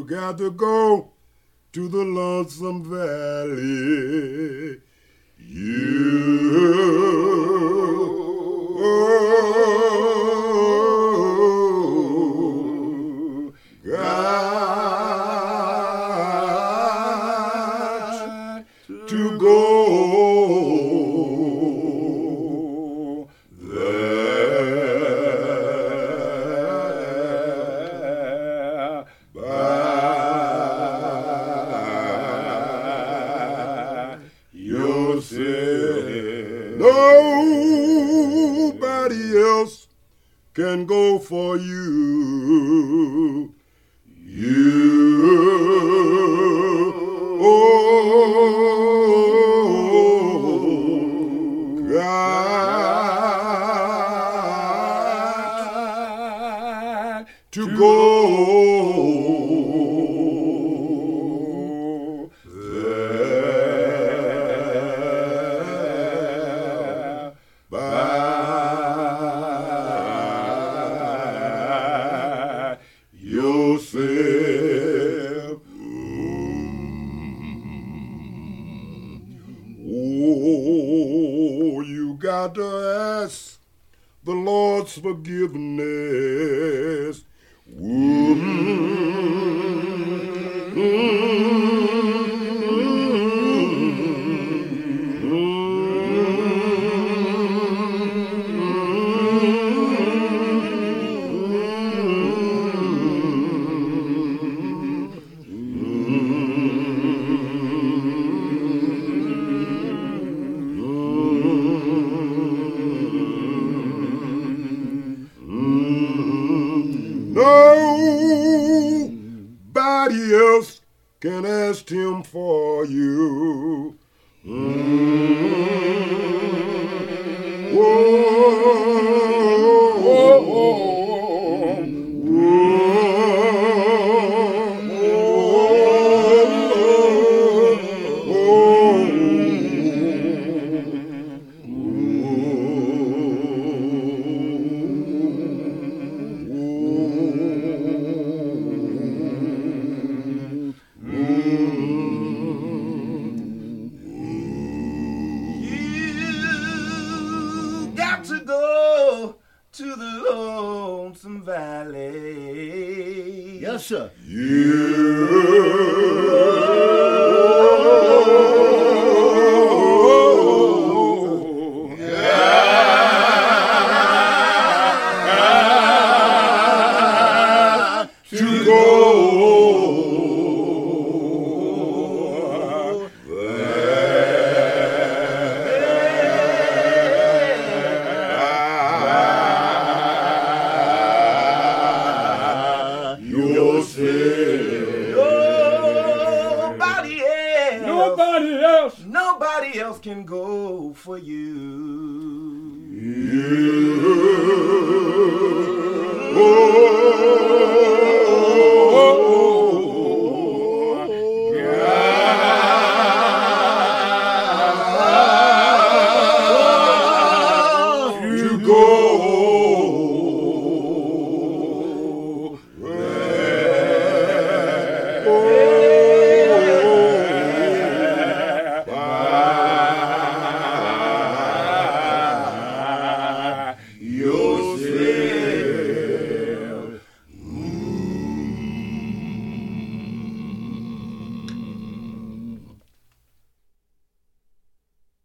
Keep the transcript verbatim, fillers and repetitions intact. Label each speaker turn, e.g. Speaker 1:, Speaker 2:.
Speaker 1: got to go to the Lonesome Valley. You got to go there by yourself. Nobody else can go for you. You oh, got to go there by yourself. Oh, you got to ask the Lord's forgiveness. Nobody else can ask him for you. Mm-hmm. Whoa, whoa, whoa, to go to the Lonesome Valley.
Speaker 2: Yes, sir.
Speaker 1: You got to go Nobody else. Nobody else can go for you.